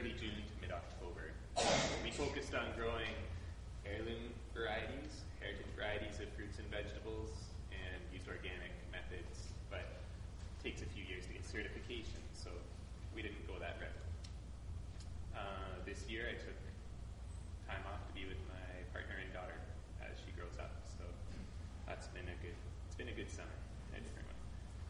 early June to mid-October. We focused on growing heirloom varieties, heritage varieties of fruits and vegetables, and used organic methods, but it takes a few years to get certification, so we didn't go that route. This year I took time off to be with my partner and daughter as she grows up, so it's been a good summer. Thanks very much.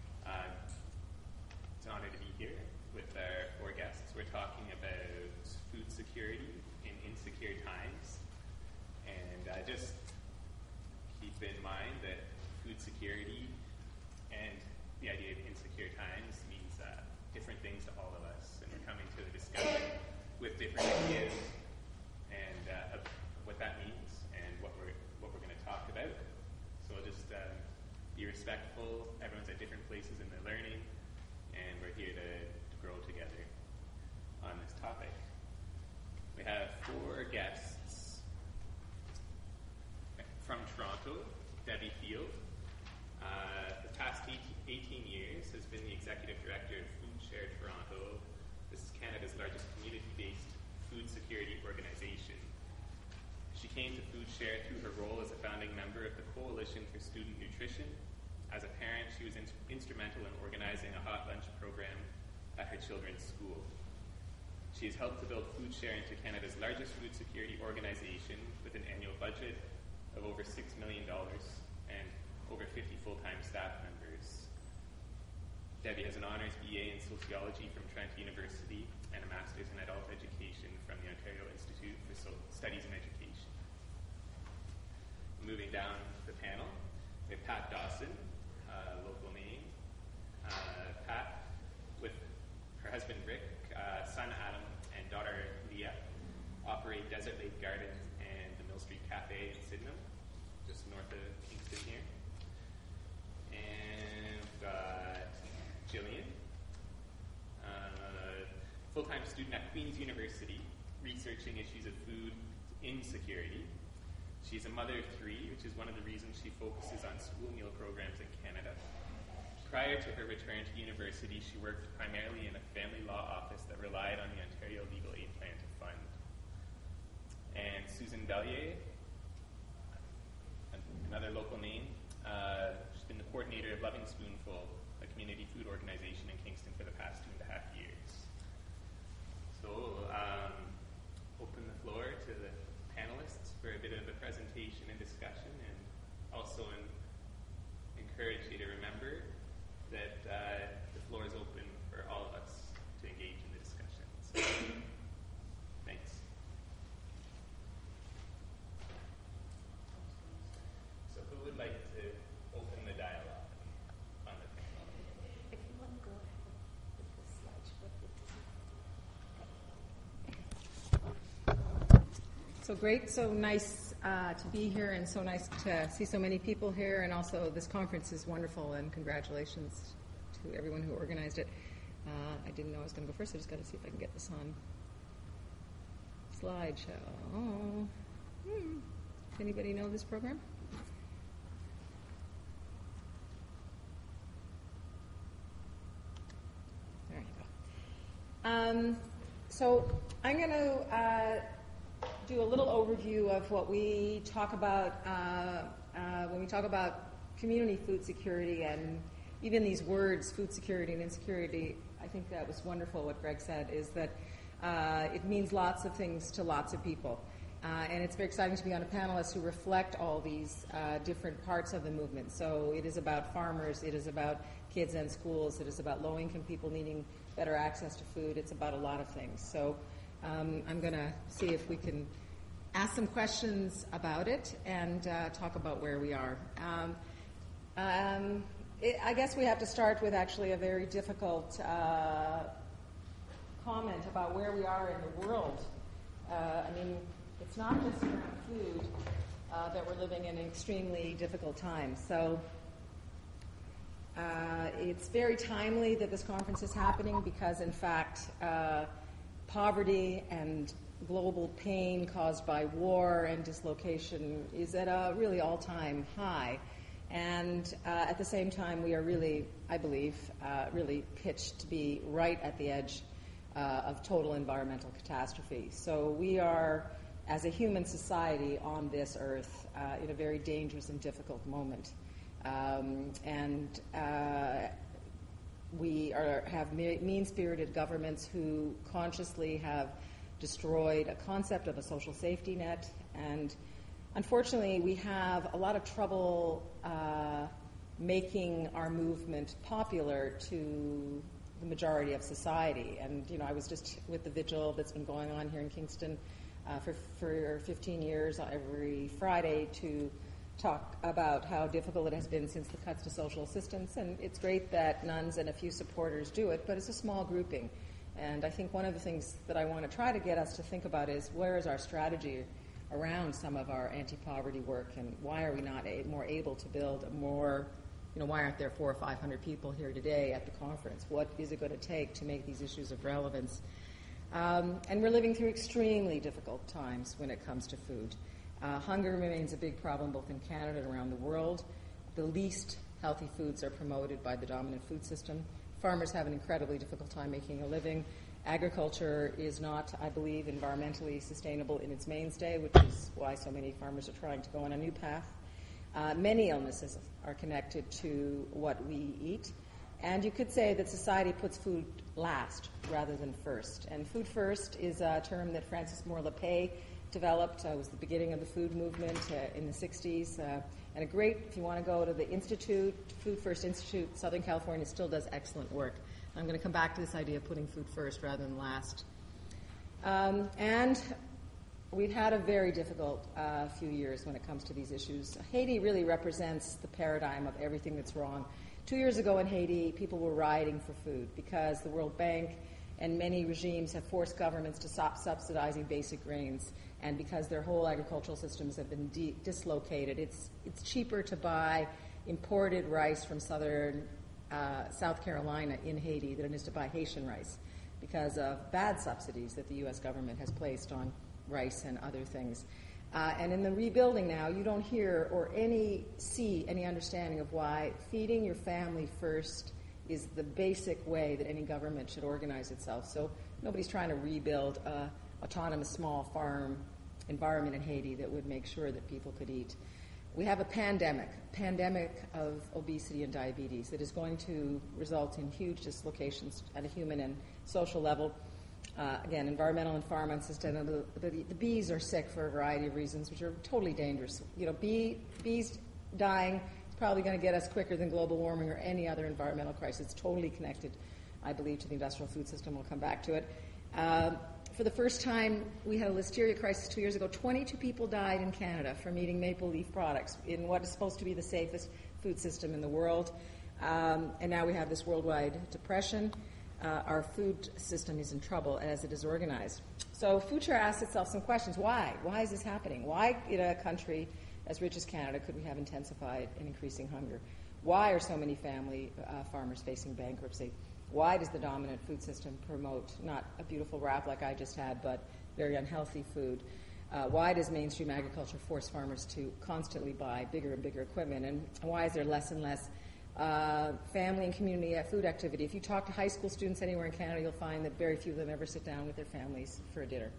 It's an honor to be here with our four guests. We're talking about food security in insecure times. And just keep in mind that food security and the idea of insecure times means different things to all of us. And we're coming to a discussion with different ideas and of what that means and what we're going to talk about. So we'll just be respectful. Everyone's at different places in their learning, and we're here to grow together on this topic. We have four guests from Toronto. Debbie Field. The past 18 years has been the Executive Director of Food Share Toronto. This is Canada's largest community-based food security organization. She came to Food Share through her role as a founding member of the Coalition for Student Nutrition. As a parent, she was instrumental in organizing a hot lunch program at her children's school. She has helped to build Food Share into Canada's largest food security organization with an annual budget of over $6 million and over 50 full-time staff members. Debbie has an honors BA in sociology from Trent University and a master's in adult education from the Ontario Institute for Studies in Education. Moving down the panel, we have Pat Dawson, local name. Pat, with her husband Rick, son Adam, and daughter Leah, operate Desert Lake Gardens and the Mill Street Cafe in Sydenham, just north of Kingston here. And we've got Jillian, full-time student at Queen's University, researching issues of food insecurity. She's a mother of three, which is one of the reasons she focuses on school meal programs in Canada. Prior to her return to university, she worked primarily in a family law office that relied on the Ontario Legal Aid Plan to fund. And Susan Bellier, another local name, she's been the coordinator of Loving Spoonful, a community food organization in Kingston for the past 2.5 years. So, open the floor to the panelists for a bit of a presentation and discussion, and also encourage you to remember that the floor is open for all of us to engage in the discussion. So, thanks. So who would like to open the dialogue on the panel? If you want to go ahead with the slideshow. So great, so nice to be here, and so nice to see so many people here, and also this conference is wonderful, and congratulations to everyone who organized it. I didn't know I was going to go first. I just got to see if I can get this on slideshow. Does anybody know this program? There you go. So I'm going to do a little overview of what we talk about when we talk about community food security, and even these words, food security and insecurity. I think that was wonderful what Greg said, is that it means lots of things to lots of people. And it's very exciting to be on a panelist who reflect all these different parts of the movement. So it is about farmers, it is about kids and schools, it is about low-income people needing better access to food. It's about a lot of things. So I'm going to see if we can ask some questions about it and talk about where we are. I guess we have to start with actually a very difficult comment about where we are in the world. I mean, it's not just around food that we're living in an extremely difficult time. So it's very timely that this conference is happening because, in fact, poverty and global pain caused by war and dislocation is at a really all-time high. And at the same time, we are really, I believe, really pitched to be right at the edge of total environmental catastrophe. So we are, as a human society on this earth, in a very dangerous and difficult moment. We have mean-spirited governments who consciously have destroyed a concept of a social safety net, and unfortunately we have a lot of trouble making our movement popular to the majority of society. And I was just with the vigil that's been going on here in Kingston for 15 years every Friday to talk about how difficult it has been since the cuts to social assistance. And it's great that nuns and a few supporters do it, but it's a small grouping. And I think one of the things that I want to try to get us to think about is, where is our strategy around some of our anti-poverty work, and why are we not more able to build a more, why aren't there 400 or 500 people here today at the conference? What is it going to take to make these issues of relevance? And we're living through extremely difficult times when it comes to food. Hunger remains a big problem both in Canada and around the world. The least healthy foods are promoted by the dominant food system. Farmers have an incredibly difficult time making a living. Agriculture is not, I believe, environmentally sustainable in its mainstay, which is why so many farmers are trying to go on a new path. Many illnesses are connected to what we eat. And you could say that society puts food last rather than first. And food first is a term that Francis Moore Lappé developed. It was the beginning of the food movement in the 60s. And if you want to go to the Institute, Food First Institute, Southern California still does excellent work. I'm going to come back to this idea of putting food first rather than last. And we've had a very difficult few years when it comes to these issues. Haiti really represents the paradigm of everything that's wrong. 2 years ago in Haiti, people were rioting for food because the World Bank and many regimes have forced governments to stop subsidizing basic grains, and because their whole agricultural systems have been dislocated. It's cheaper to buy imported rice from South Carolina in Haiti than it is to buy Haitian rice because of bad subsidies that the U.S. government has placed on rice and other things. And in the rebuilding now, you don't hear or see any understanding of why feeding your family first is the basic way that any government should organize itself. So nobody's trying to rebuild an autonomous small farm environment in Haiti that would make sure that people could eat. We have a pandemic of obesity and diabetes that is going to result in huge dislocations at a human and social level. Again, environmental and farm unsustainable. The bees are sick for a variety of reasons, which are totally dangerous. Bees dying is probably going to get us quicker than global warming or any other environmental crisis. It's totally connected, I believe, to the industrial food system. We'll come back to it. For the first time, we had a listeria crisis 2 years ago. 22 people died in Canada from eating maple leaf products in what is supposed to be the safest food system in the world. And now we have this worldwide depression. Our food system is in trouble as it is organized. So Foodshare asks itself some questions. Why? Why is this happening? Why, in a country as rich as Canada, could we have intensified and increasing hunger? Why are so many family farmers facing bankruptcy? Why does the dominant food system promote not a beautiful wrap like I just had, but very unhealthy food? Why does mainstream agriculture force farmers to constantly buy bigger and bigger equipment? And why is there less and less family and community food activity? If you talk to high school students anywhere in Canada, you'll find that very few of them ever sit down with their families for a dinner.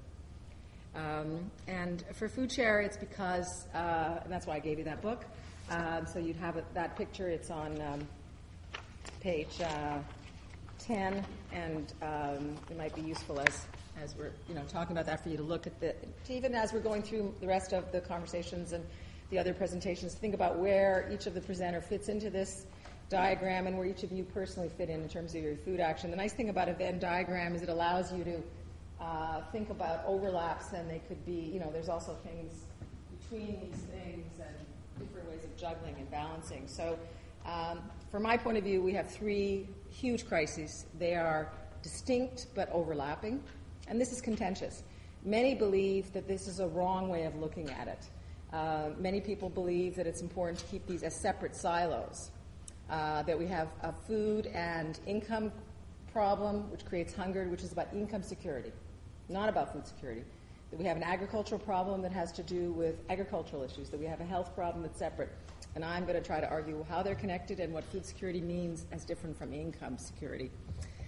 And for Foodshare, it's because, and that's why I gave you that book. So you'd have that picture. It's on page 10, and it might be useful as we're talking about that for you to look at even as we're going through the rest of the conversations and the other presentations, think about where each of the presenter fits into this diagram and where each of you personally fit in terms of your food action. The nice thing about a Venn diagram is it allows you to think about overlaps, and they could be, there's also things between these things and different ways of juggling and balancing. So from my point of view, we have three huge crises. They are distinct but overlapping, and this is contentious. Many believe that this is a wrong way of looking at it. Many people believe that it's important to keep these as separate silos, that we have a food and income problem, which creates hunger, which is about income security, not about food security. That we have an agricultural problem that has to do with agricultural issues, that we have a health problem that's separate. And I'm going to try to argue how they're connected and what food security means as different from income security.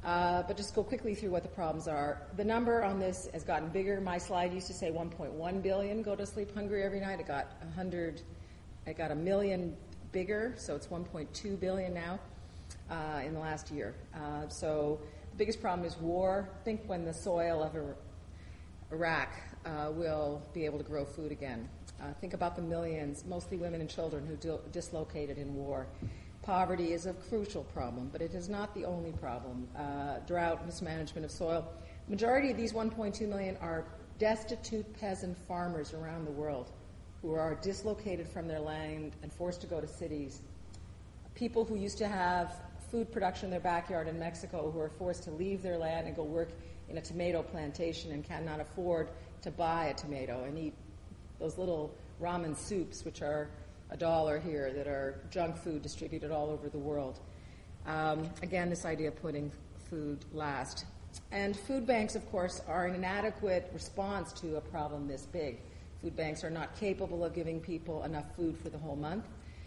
But just go quickly through what the problems are. The number on this has gotten bigger. My slide used to say 1.1 billion go to sleep hungry every night. It got a million bigger, so it's 1.2 billion now in the last year. So the biggest problem is war. Think when the soil of Iraq will be able to grow food again. Think about the millions, mostly women and children, who dislocated in war. Poverty is a crucial problem, but it is not the only problem. Drought, mismanagement of soil. Majority of these 1.2 million are destitute peasant farmers around the world who are dislocated from their land and forced to go to cities. People who used to have food production in their backyard in Mexico who are forced to leave their land and go work in a tomato plantation and cannot afford to buy a tomato and eat those little ramen soups, which are $1 here, that are junk food distributed all over the world. Again, this idea of putting food last. And food banks, of course, are an inadequate response to a problem this big. Food banks are not capable of giving people enough food for the whole month.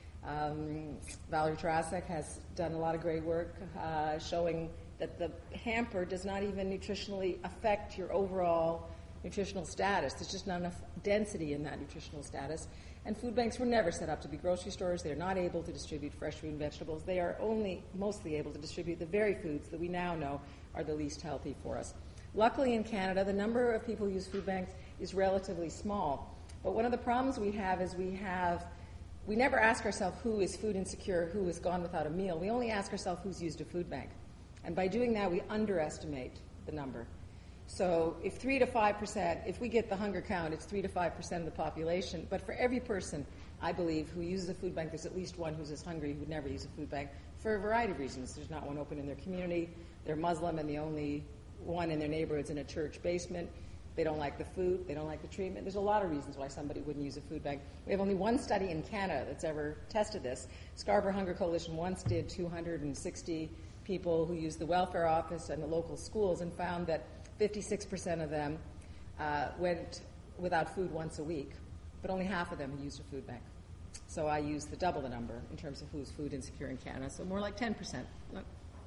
Valerie Tarasek has done a lot of great work showing that the hamper does not even nutritionally affect your overall nutritional status. There's just not enough density in that nutritional status. And food banks were never set up to be grocery stores. They're not able to distribute fresh fruit and vegetables. They are only mostly able to distribute the very foods that we now know are the least healthy for us. Luckily in Canada, the number of people who use food banks is relatively small. But one of the problems we have is we never ask ourselves who is food insecure, who has gone without a meal. We only ask ourselves who's used a food bank. And by doing that, we underestimate the number. So if 3 to 5%, if we get the hunger count, it's 3 to 5% of the population. But for every person, I believe, who uses a food bank, there's at least one who's as hungry who would never use a food bank for a variety of reasons. There's not one open in their community. They're Muslim, and the only one in their neighborhood's in a church basement. They don't like the food. They don't like the treatment. There's a lot of reasons why somebody wouldn't use a food bank. We have only one study in Canada that's ever tested this. Scarborough Hunger Coalition once did 260 people who used the welfare office and the local schools and found that 56% of them went without food once a week, but only half of them used a food bank. So I use double the number in terms of who's food insecure in Canada, so more like 10%. Look.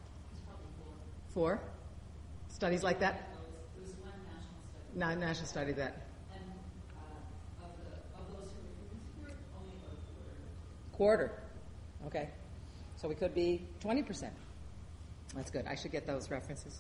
Four? Studies like that? There was one national study. National study that. And of those who were food insecure, only about a Quarter. Okay. So we could be 20%. That's good. I should get those references.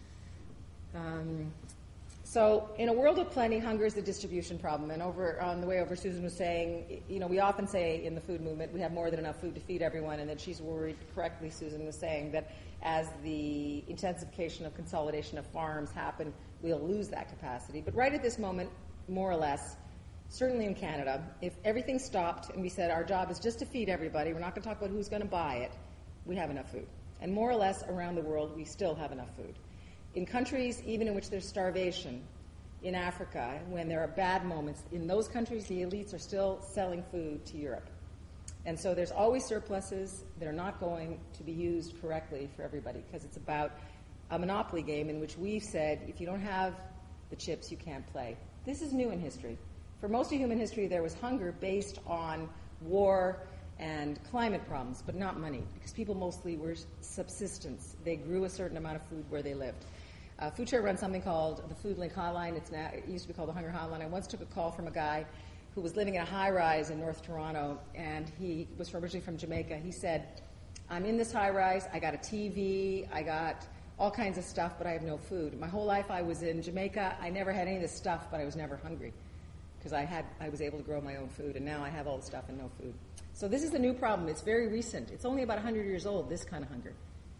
So in a world of plenty, hunger is the distribution problem. And over on the way over, Susan was saying, we often say in the food movement, we have more than enough food to feed everyone, and that she's worried, correctly, Susan was saying, that as the intensification of consolidation of farms happen, we'll lose that capacity. But right at this moment, more or less, certainly in Canada, if everything stopped and we said our job is just to feed everybody, we're not going to talk about who's going to buy it, we have enough food. And more or less around the world, we still have enough food. In countries even in which there's starvation, in Africa, when there are bad moments, in those countries the elites are still selling food to Europe. And so there's always surpluses that are not going to be used correctly for everybody because it's about a monopoly game in which we've said, if you don't have the chips, you can't play. This is new in history. For most of human history, there was hunger based on war and climate problems, but not money, because people mostly were subsistence. They grew a certain amount of food where they lived. FoodShare runs something called the Food Link Hotline. It used to be called the Hunger Hotline. I once took a call from a guy who was living in a high-rise in North Toronto, and he was originally from Jamaica. He said, I'm in this high-rise, I got a TV, I got all kinds of stuff, but I have no food. My whole life I was in Jamaica. I never had any of this stuff, but I was never hungry because I was able to grow my own food, and now I have all the stuff and no food. So this is the new problem. It's very recent. It's only about 100 years old, this kind of hunger.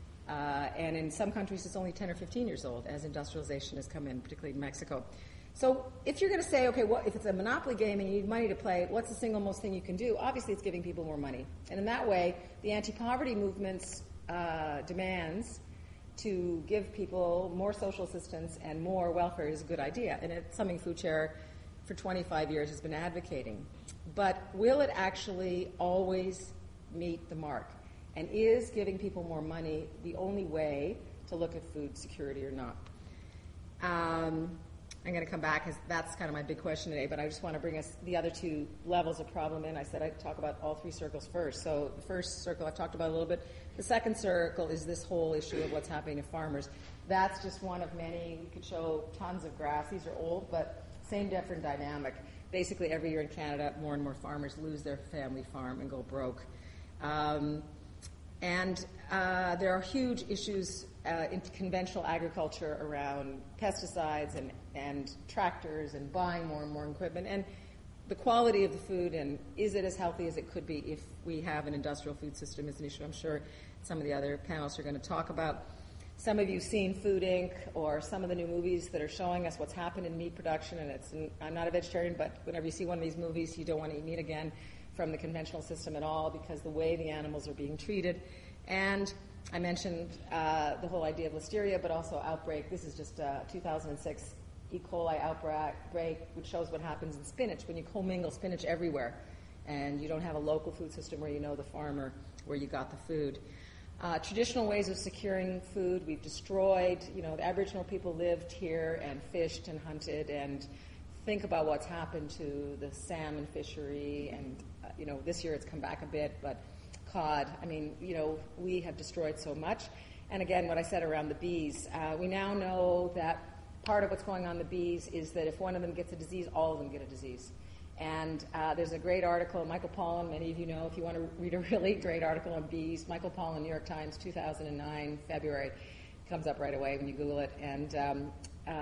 And in some countries, it's only 10 or 15 years old as industrialization has come in, particularly in Mexico. So if you're going to say, okay, well, if it's a monopoly game and you need money to play, what's the single most thing you can do? Obviously, it's giving people more money. And in that way, the anti-poverty movement's demands to give people more social assistance and more welfare is a good idea. And it's something FoodShare for 25 years has been advocating. But will it actually always meet the mark? And is giving people more money the only way to look at food security or not? I'm going to come back, because that's kind of my big question today, but I just want to bring us the other two levels of problem in. I said I'd talk about all three circles first. So the first circle I've talked about a little bit. The second circle is this whole issue of what's happening to farmers. That's just one of many. We could show tons of graphs. These are old, but same different dynamic. Basically, every year in Canada, more and more farmers lose their family farm and go broke. And there are huge issues in conventional agriculture around pesticides and tractors and buying more and more equipment, and the quality of the food, and is it as healthy as it could be if we have an industrial food system is an issue I'm sure some of the other panelists are going to talk about. Some of you have seen Food Inc. or some of the new movies that are showing us what's happened in meat production, and I'm not a vegetarian, but whenever you see one of these movies, you don't want to eat meat again from the conventional system at all, because the way the animals are being treated. And I mentioned the whole idea of listeria, but also outbreak. This is just 2006 E. coli outbreak, which shows what happens in spinach when you commingle spinach everywhere, and you don't have a local food system where you know the farmer where you got the food. Traditional ways of securing food we've destroyed. The Aboriginal people lived here and fished and hunted, and think about what's happened to the salmon fishery, and this year it's come back a bit, but cod. We have destroyed so much. And again, what I said around the bees, we now know that part of what's going on in the bees is that if one of them gets a disease, all of them get a disease. And there's a great article, Michael Pollan, many of you know, if you want to read a really great article on bees, Michael Pollan, New York Times, 2009, February, comes up right away when you Google it. And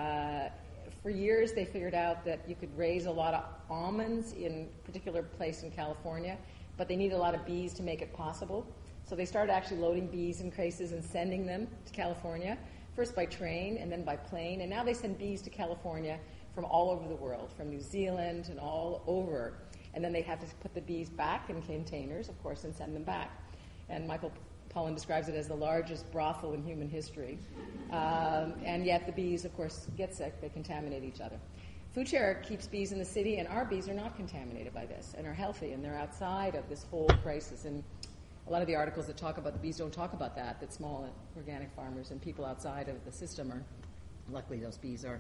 for years they figured out that you could raise a lot of almonds in a particular place in California, but they needed a lot of bees to make it possible. So they started actually loading bees in cases and sending them to California, first by train and then by plane. And now they send bees to California from all over the world, from New Zealand and all over. And then they have to put the bees back in containers, of course, and send them back. And Michael Pollan describes it as the largest brothel in human history. And yet the bees, of course, get sick. They contaminate each other. FoodShare keeps bees in the city, and our bees are not contaminated by this and are healthy, and they're outside of this whole crisis. And a lot of the articles that talk about the bees don't talk about that small organic farmers and people outside of the system are, luckily those bees are.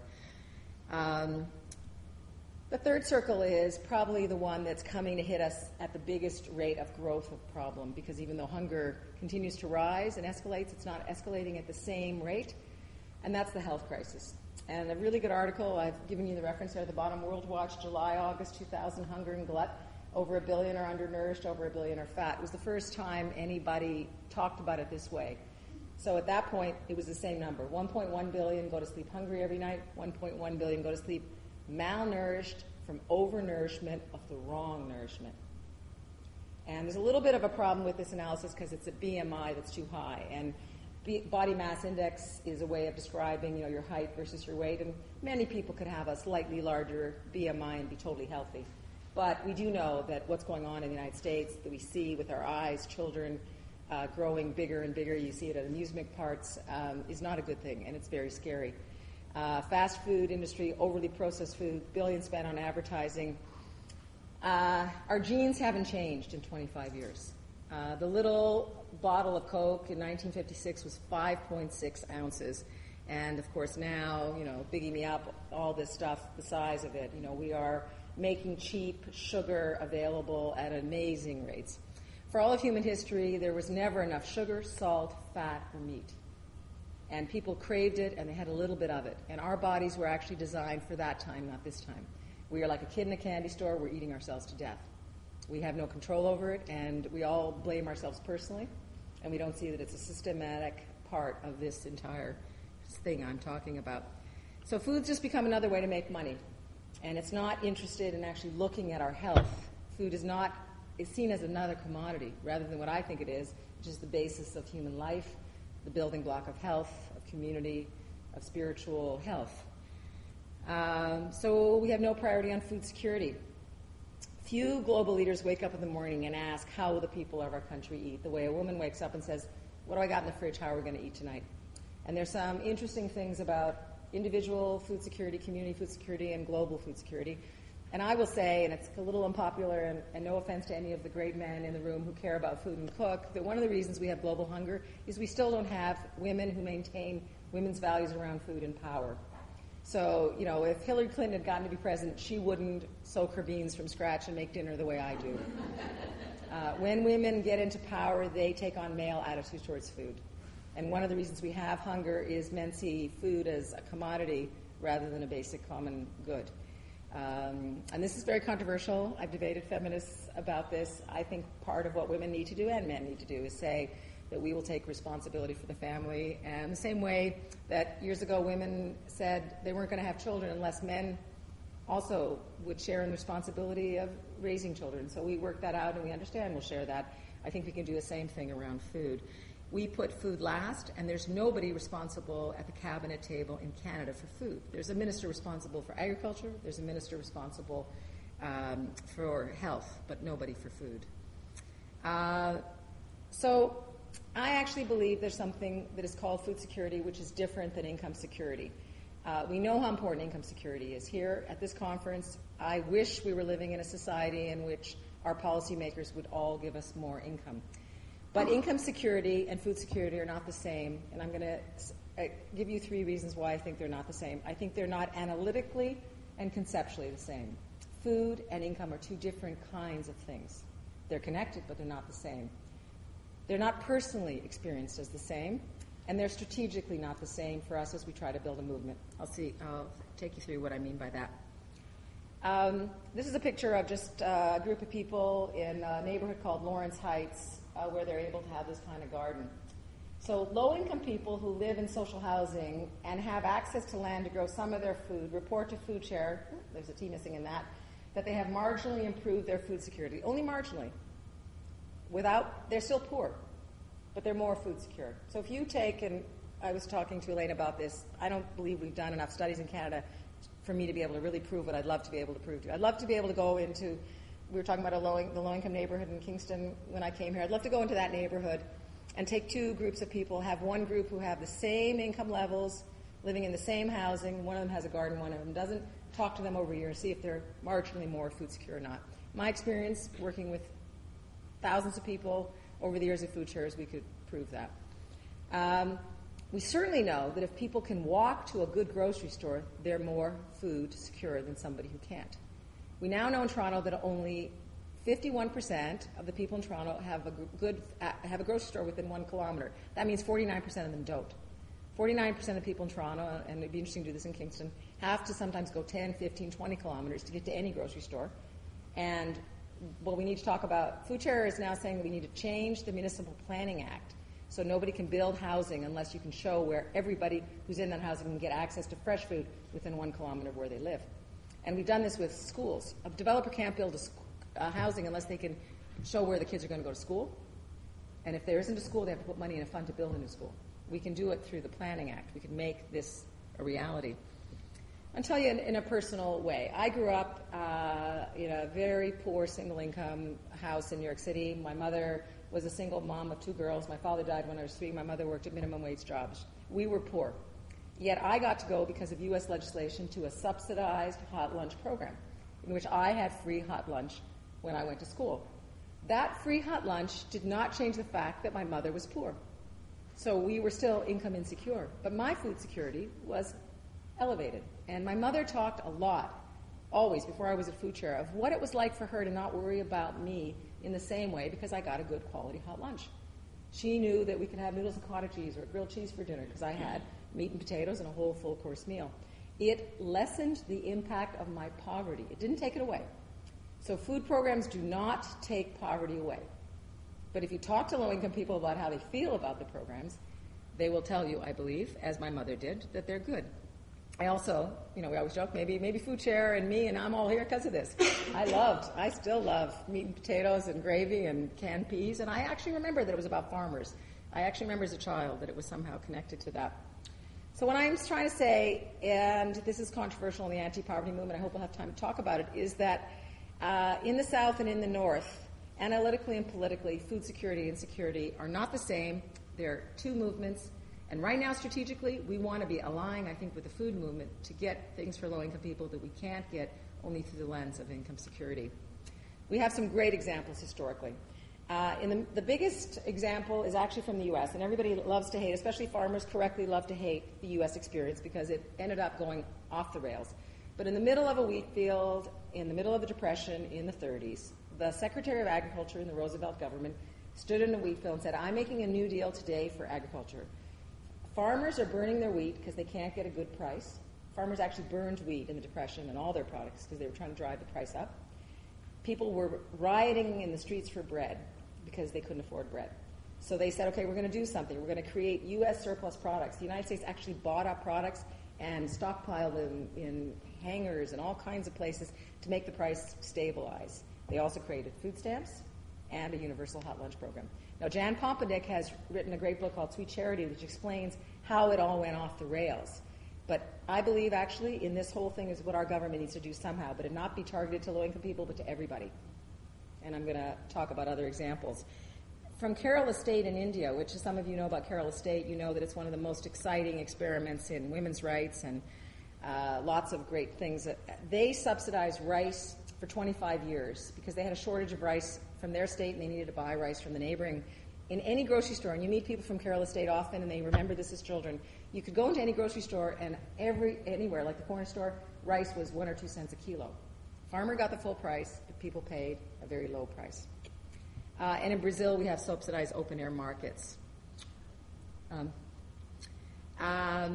The third circle is probably the one that's coming to hit us at the biggest rate of growth of problem, because even though hunger continues to rise and escalates, it's not escalating at the same rate, and that's the health crisis. And a really good article, I've given you the reference there at the bottom, World Watch, July, August 2000, Hunger and Glut. Over 1 billion are undernourished, over 1 billion are fat. It was the first time anybody talked about it this way. So at that point, it was the same number. 1.1 billion go to sleep hungry every night, 1.1 billion go to sleep malnourished from overnourishment of the wrong nourishment. And there's a little bit of a problem with this analysis because it's a BMI that's too high. And body mass index is a way of describing, your height versus your weight. And many people could have a slightly larger BMI and be totally healthy. But we do know that what's going on in the United States, that we see with our eyes, children growing bigger and bigger, you see it at amusement parks, is not a good thing, and it's very scary. Fast food industry, overly processed food, billions spent on advertising. Our genes haven't changed in 25 years. The little bottle of Coke in 1956 was 5.6 ounces. And, of course, now, Biggie Me Up, all this stuff, the size of it, we are making cheap sugar available at amazing rates. For all of human history, there was never enough sugar, salt, fat, or meat. And people craved it, and they had a little bit of it. And our bodies were actually designed for that time, not this time. We are like a kid in a candy store. We're eating ourselves to death. We have no control over it, and we all blame ourselves personally, and we don't see that it's a systematic part of this entire thing I'm talking about. So food's just become another way to make money, and it's not interested in actually looking at our health. Food is seen as another commodity rather than what I think it is, which is the basis of human life, the building block of health, of community, of spiritual health. So we have no priority on food security. Few global leaders wake up in the morning and ask, how will the people of our country eat? The way a woman wakes up and says, what do I got in the fridge? How are we going to eat tonight? And there's some interesting things about individual food security, community food security, and global food security. And I will say, and it's a little unpopular, and no offense to any of the great men in the room who care about food and cook, that one of the reasons we have global hunger is we still don't have women who maintain women's values around food and power. So, if Hillary Clinton had gotten to be president, she wouldn't soak her beans from scratch and make dinner the way I do. When women get into power, they take on male attitudes towards food. And one of the reasons we have hunger is men see food as a commodity rather than a basic common good. And this is very controversial. I've debated feminists about this. I think part of what women need to do and men need to do is say that we will take responsibility for the family. And the same way that years ago women said they weren't going to have children unless men also would share in the responsibility of raising children. So we work that out and we understand we'll share that. I think we can do the same thing around food. We put food last, and there's nobody responsible at the cabinet table in Canada for food. There's a minister responsible for agriculture, there's a minister responsible for health, but nobody for food. So I actually believe there's something that is called food security, which is different than income security. We know how important income security is. Here at this conference, I wish we were living in a society in which our policymakers would all give us more income. But income security and food security are not the same, and I'm going to give you 3 reasons why I think they're not the same. I think they're not analytically and conceptually the same. Food and income are 2 different kinds of things. They're connected, but they're not the same. They're not personally experienced as the same, and they're strategically not the same for us as we try to build a movement. I'll take you through what I mean by that. This is a picture of just a group of people in a neighborhood called Lawrence Heights, where they're able to have this kind of garden. So low-income people who live in social housing and have access to land to grow some of their food report to FoodShare, there's a T missing in that they have marginally improved their food security, only marginally. They're still poor, but they're more food secure. So if you take, and I was talking to Elaine about this, I don't believe we've done enough studies in Canada for me to be able to really prove what I'd love to be able to prove to you. I'd love to be able to go into, we were talking about the low-income neighborhood in Kingston when I came here. I'd love to go into that neighborhood and take 2 groups of people, have one group who have the same income levels, living in the same housing, one of them has a garden, one of them doesn't, talk to them over a year and see if they're marginally more food secure or not. My experience working with thousands of people over the years of food shares, we could prove that. We certainly know that if people can walk to a good grocery store, they're more food secure than somebody who can't. We now know in Toronto that only 51% of the people in Toronto have a grocery store within 1 kilometer. That means 49% of them don't. 49% of the people in Toronto, and it'd be interesting to do this in Kingston, have to sometimes go 10, 15, 20 kilometers to get to any grocery store. And what we need to talk about, FoodShare is now saying that we need to change the Municipal Planning Act so nobody can build housing unless you can show where everybody who's in that housing can get access to fresh food within 1 kilometer of where they live. And we've done this with schools. A developer can't build a housing unless they can show where the kids are going to go to school. And if there isn't a school, they have to put money in a fund to build a new school. We can do it through the Planning Act. We can make this a reality. I'll tell you in a personal way. I grew up in a very poor single-income house in New York City. My mother was a single mom of 2 girls. My father died when I was 3. My mother worked at minimum wage jobs. We were poor. Yet I got to go, because of U.S. legislation, to a subsidized hot lunch program in which I had free hot lunch when I went to school. That free hot lunch did not change the fact that my mother was poor. So we were still income insecure. But my food security was elevated. And my mother talked a lot, always, before I was at FoodShare, of what it was like for her to not worry about me in the same way because I got a good quality hot lunch. She knew that we could have noodles and cottage cheese or grilled cheese for dinner because I had meat and potatoes and a whole full-course meal. It lessened the impact of my poverty. It didn't take it away. So food programs do not take poverty away. But if you talk to low-income people about how they feel about the programs, they will tell you, I believe, as my mother did, that they're good. I also, we always joke, maybe FoodShare and me, and I'm all here because of this. I still love meat and potatoes and gravy and canned peas, and I actually remember that it was about farmers. I actually remember as a child that it was somehow connected to that. So what I'm trying to say, and this is controversial in the anti-poverty movement, I hope we'll have time to talk about it, is that in the South and in the North, analytically and politically, food security and security are not the same. They're 2 movements. And right now, strategically, we want to be aligning, I think, with the food movement to get things for low-income people that we can't get only through the lens of income security. We have some great examples historically. The biggest example is actually from the U.S., and everybody loves to hate, especially farmers correctly love to hate the U.S. experience because it ended up going off the rails. But in the middle of a wheat field, in the middle of the Depression in the 30s, the Secretary of Agriculture in the Roosevelt government stood in a wheat field and said, I'm making a new deal today for agriculture. Farmers are burning their wheat because they can't get a good price. Farmers actually burned wheat in the Depression and all their products because they were trying to drive the price up. People were rioting in the streets for bread because they couldn't afford bread. So they said, okay, we're going to do something. We're going to create U.S. surplus products. The United States actually bought up products and stockpiled them in hangars and all kinds of places to make the price stabilize. They also created food stamps and a universal hot lunch program. Now, Jan Pompadek has written a great book called Sweet Charity, which explains how it all went off the rails. But I believe, actually, in this whole thing is what our government needs to do somehow, but it not be targeted to low-income people, but to everybody. And I'm going to talk about other examples. From Kerala Estate in India, which some of you know about Kerala Estate, you know that it's one of the most exciting experiments in women's rights and lots of great things. They subsidized rice for 25 years because they had a shortage of rice from their state and they needed to buy rice from the neighboring. In any grocery store, and you meet people from Kerala Estate often and they remember this as children, you could go into any grocery store and anywhere, like the corner store, rice was 1 or 2 cents a kilo. Farmer got the full price, but people paid a very low price. And in Brazil, we have subsidized open-air markets. I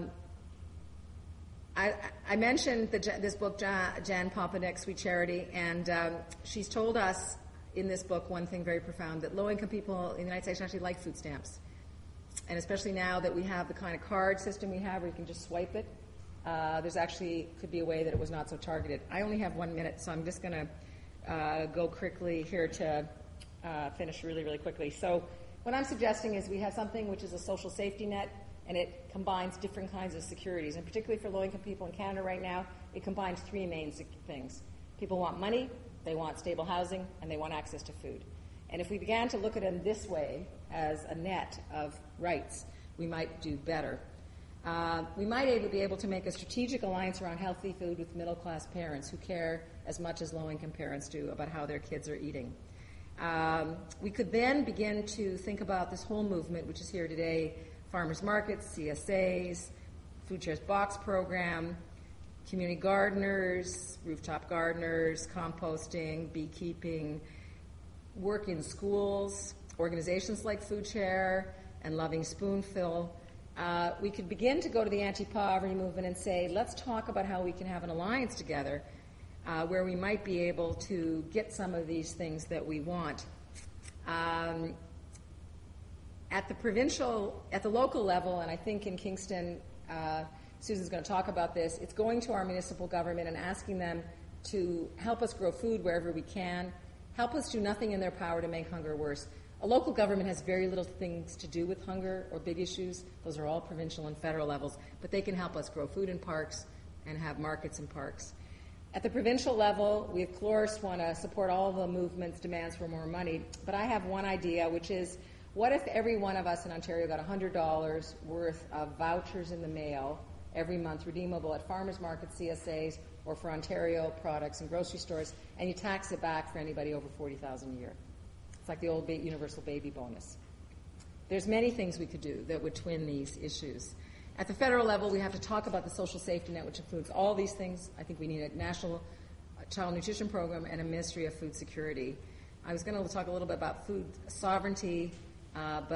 mentioned this book, Jan Pompadek, Sweet Charity, and she's told us in this book one thing very profound, that low-income people in the United States actually like food stamps. And especially now that we have the kind of card system we have where you can just swipe it, there's actually could be a way that it was not so targeted. I only have 1 minute, so I'm just going to go quickly here to finish really, really quickly. So what I'm suggesting is we have something which is a social safety net, and it combines different kinds of securities. And particularly for low-income people in Canada right now, it combines 3 main things. People want money, they want stable housing, and they want access to food. And if we began to look at it this way, as a net of rights, we might do better. We might be able to make a strategic alliance around healthy food with middle-class parents who care as much as low-income parents do about how their kids are eating. We could then begin to think about this whole movement, which is here today, farmers markets, CSAs, Food Shares Box program, community gardeners, rooftop gardeners, composting, beekeeping, work in schools, organizations like Food Share and Loving Spoonful. We could begin to go to the anti-poverty movement and say, let's talk about how we can have an alliance together where we might be able to get some of these things that we want. At the local level, and I think in Kingston, Susan's going to talk about this, it's going to our municipal government and asking them to help us grow food wherever we can, help us do nothing in their power to make hunger worse. A local government has very little things to do with hunger or big issues. Those are all provincial and federal levels, but they can help us grow food in parks and have markets in parks. At the provincial level, we of course want to support all the movement's demands for more money, but I have one idea, which is, what if every one of us in Ontario got $100 worth of vouchers in the mail every month, redeemable at farmers markets, CSAs, or for Ontario products and grocery stores, and you tax it back for anybody over $40,000 a year? It's like the old universal baby bonus. There's many things we could do that would twin these issues. At the federal level, we have to talk about the social safety net, which includes all these things. I think we need a national child nutrition program and a Ministry of Food Security. I was going to talk a little bit about food sovereignty, but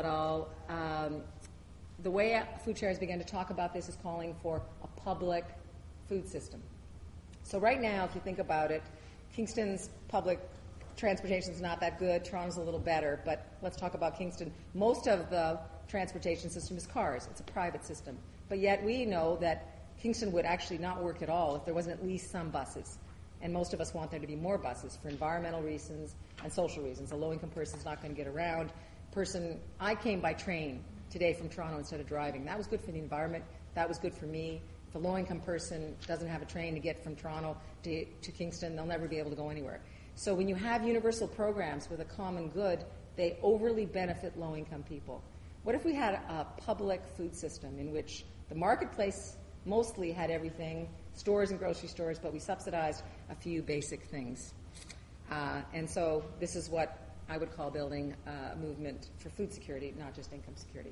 the way Food Share has begun to talk about this is calling for a public food system. So right now, if you think about it, Kingston's public transportation is not that good. Toronto's a little better, but let's talk about Kingston. Most of the transportation system is cars. It's a private system. But yet we know that Kingston would actually not work at all if there wasn't at least some buses. And most of us want there to be more buses for environmental reasons and social reasons. A low-income person's not going to get around. I came by train today from Toronto instead of driving. That was good for the environment. That was good for me. If a low-income person doesn't have a train to get from Toronto to Kingston, they'll never be able to go anywhere. So when you have universal programs with a common good, they overly benefit low-income people. What if we had a public food system in which the marketplace mostly had everything, stores and grocery stores, but we subsidized a few basic things? And so this is what I would call building a movement for food security, not just income security.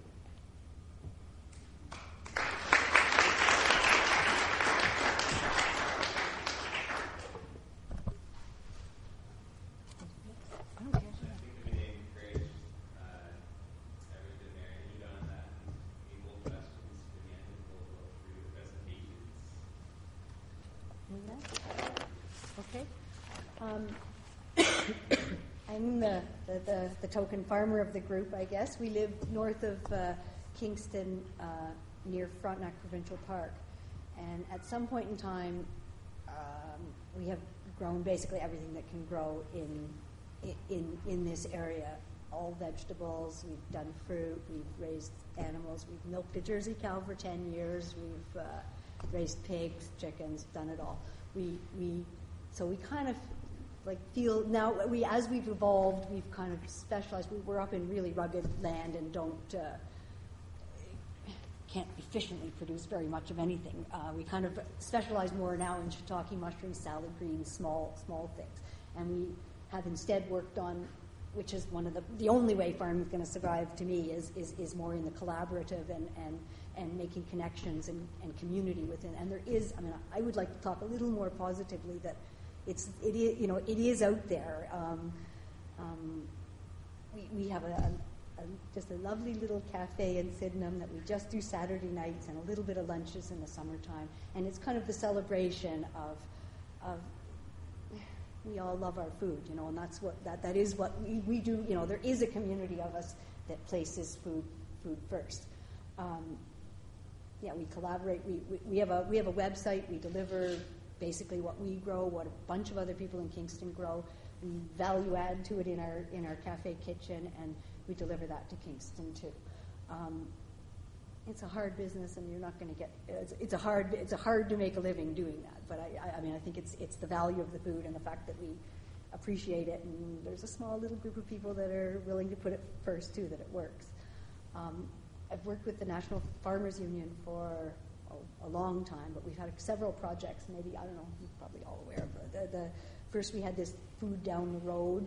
I'm the token farmer of the group, I guess. We live north of Kingston, near Frontenac Provincial Park. And at some point in time, we have grown basically everything that can grow in this area. All vegetables, we've done fruit, we've raised animals, we've milked a Jersey cow for 10 years, we've raised pigs, chickens, done it all. So we kind of feel now as we've evolved, we've kind of specialized. We're up in really rugged land and can't efficiently produce very much of anything. We kind of specialize more now in shiitake mushrooms, salad greens, small things, and we have instead worked on, which is one of the only way farming is going to survive to me is more in the collaborative and making connections and community within. And there is, I would like to talk a little more positively that it is out there. We have just a lovely little cafe in Sydenham that we just do Saturday nights and a little bit of lunches in the summertime, and it's kind of the celebration of we all love our food, and that's what that is what we do. There is a community of us that places food first. We collaborate. We have a website. We deliver basically what we grow, what a bunch of other people in Kingston grow. We value add to it in our cafe kitchen, and we deliver that to Kingston too. It's a hard business, and you're not going to get. It's hard to make a living doing that. But I think it's the value of the food and the fact that we appreciate it, and there's a small little group of people that are willing to put it first too. That it works. I've worked with the National Farmers Union for a long time, but we've had several projects. Maybe, I don't know, you're probably all aware of the first we had this food down the road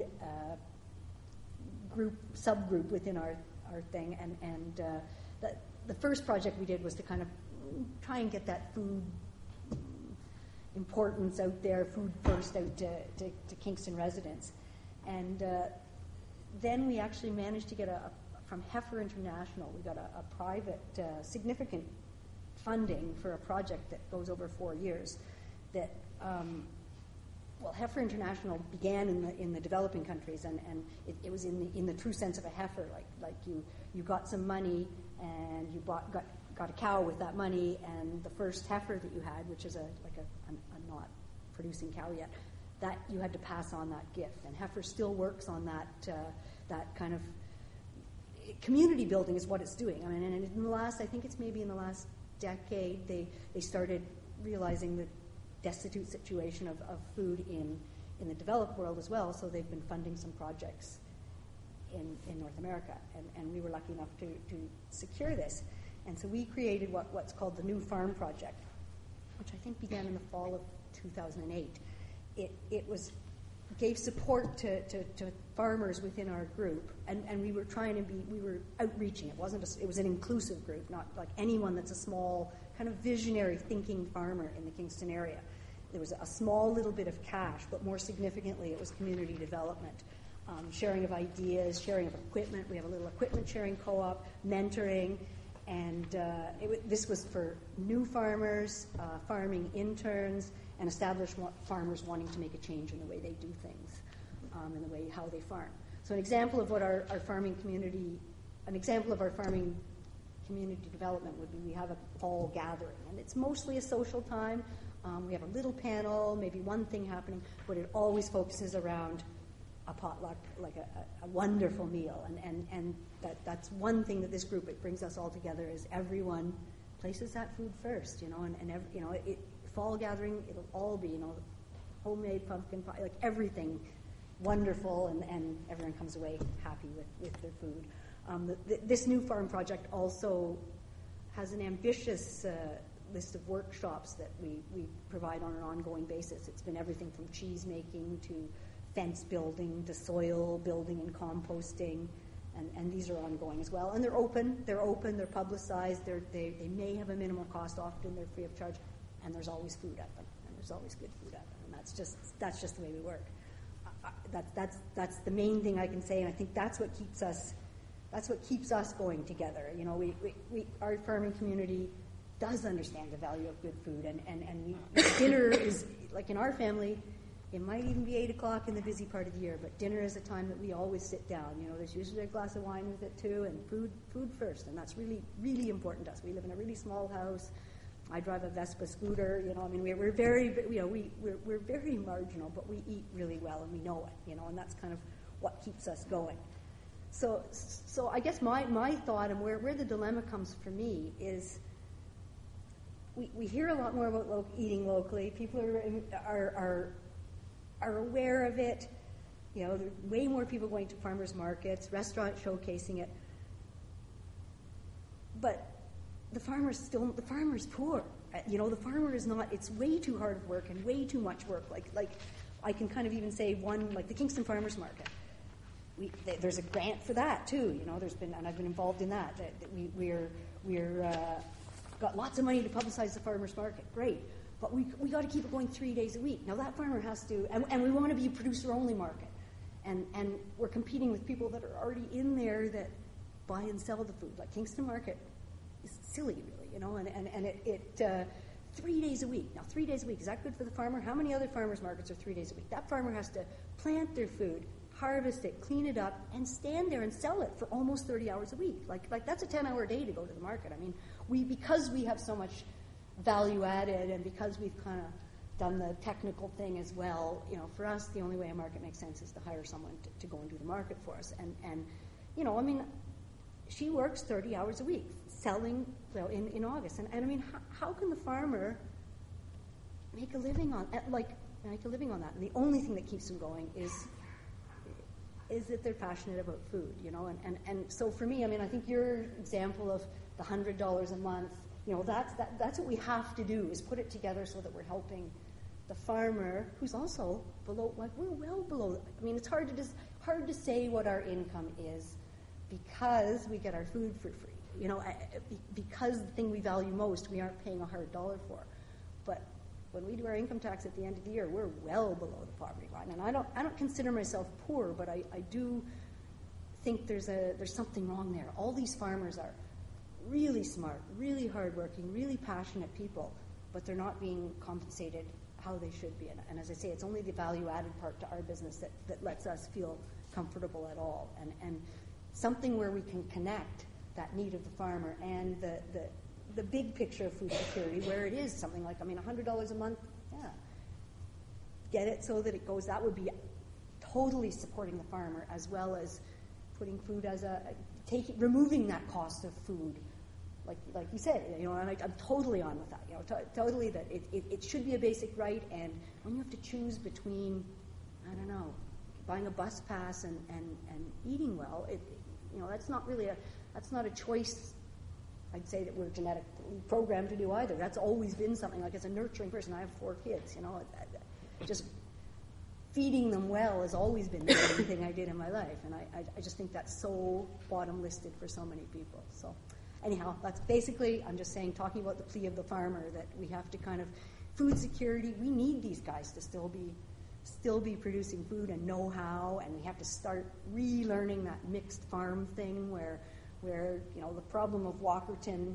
subgroup within our thing, and the first project we did was to kind of try and get that food importance out there, food first out to Kingston residents. And then we actually managed to get from Heifer International, we got a private, significant funding for a project that goes over 4 years. That Heifer International began in the developing countries, and it was in the true sense of a heifer, like you got some money and you got a cow with that money, and the first heifer that you had, which is a not producing cow yet, that you had to pass on that gift. And Heifer still works on that kind of community building is what it's doing. And in the last, I think it's maybe in the last decade, they started realizing the destitute situation of food in the developed world as well. So they've been funding some projects in North America, and we were lucky enough to secure this. And so we created what's called the New Farm Project, which I think began in the fall of 2008. It gave support to farmers within our group, and we were we were outreaching. It was an inclusive group, not like anyone that's a small kind of visionary thinking farmer in the Kingston area. There was a small little bit of cash, but more significantly, it was community development, sharing of ideas, sharing of equipment. We have a little equipment sharing co-op, mentoring, and this was for new farmers, farming interns, and established farmers wanting to make a change in the way they do things, in the way how they farm. So an example of what our farming community development would be, we have a fall gathering, and it's mostly a social time. We have a little panel, maybe one thing happening, but it always focuses around a potluck, like a wonderful meal, and that's one thing that this group, it brings us all together, is everyone places that food first, fall gathering, it'll all be, homemade pumpkin pie, like everything wonderful, and everyone comes away happy with their food. This New Farm Project also has an ambitious list of workshops that we provide on an ongoing basis. It's been everything from cheese making to fence building, to soil building and composting, and these are ongoing as well. And they're open, they're publicized, they may have a minimal cost, often they're free of charge, and there's always food at them, and there's always good food at them, and that's just the way we work. That's the main thing I can say, and I think that's what keeps us going together. You know, our farming community does understand the value of good food, and dinner is, like in our family, it might even be 8 o'clock in the busy part of the year, but dinner is a time that we always sit down. You know, there's usually a glass of wine with it too, and food first, and that's really, really important to us. We live in a really small house. I drive a Vespa scooter. You know, I mean, we're very, you know, we're very marginal, but we eat really well, and we know it. You know, and that's kind of what keeps us going. So I guess my thought, and where the dilemma comes for me, is we hear a lot more about eating locally. People are aware of it. You know, there are way more people going to farmers markets, restaurants showcasing it. But the farmer's poor. You know, the farmer is not. It's way too hard work and way too much work. Like I can kind of even say one, like the Kingston Farmers Market. There's a grant for that too. You know, and I've been involved in that. We're got lots of money to publicize the farmers market. Great. But we got to keep it going 3 days a week. Now that farmer has to, and we want to be a producer-only market. And we're competing with people that are already in there that buy and sell the food. Like Kingston Market is silly, really, you know, and it 3 days a week. Now 3 days a week, is that good for the farmer? How many other farmers markets are 3 days a week? That farmer has to plant their food, harvest it, clean it up, and stand there and sell it for almost 30 hours a week. Like that's a 10-hour day to go to the market. I mean, because we have so much value added, and because we've kind of done the technical thing as well, you know, for us, the only way a market makes sense is to hire someone to go and do the market for us. And you know, I mean, she works 30 hours a week selling, well, in August. And I mean, how can the farmer make a living on that? And the only thing that keeps them going is that they're passionate about food, you know. And so for me, I mean, I think your example of the $100 a month, you know, that's what we have to do, is put it together so that we're helping the farmer, who's also below, like we're well below. I mean, it's hard to say what our income is because we get our food for free. You know, because the thing we value most, we aren't paying a hard dollar for. But when we do our income tax at the end of the year, we're well below the poverty line. And I don't consider myself poor, but I do think there's something wrong there. All these farmers are really smart, really hardworking, really passionate people, but they're not being compensated how they should be. And as I say, it's only the value-added part to our business that lets us feel comfortable at all. And something where we can connect that need of the farmer and the big picture of food security, where it is something like, I mean, $100 a month, yeah. Get it so that it goes, that would be totally supporting the farmer, as well as putting food as removing that cost of food. Like you said, you know, and I'm totally on with that. You know, totally that it should be a basic right. And when you have to choose between, I don't know, buying a bus pass and eating well, you know, that's not a choice. I'd say that we're genetically programmed to do either. That's always been something. Like, as a nurturing person, I have 4 kids. You know, just feeding them well has always been the main thing I did in my life, and I just think that's so bottom listed for so many people. So. Anyhow, that's basically, I'm just saying, talking about the plea of the farmer, that we have to kind of, food security, we need these guys to still be producing food and know how, and we have to start relearning that mixed farm thing where you know, the problem of Walkerton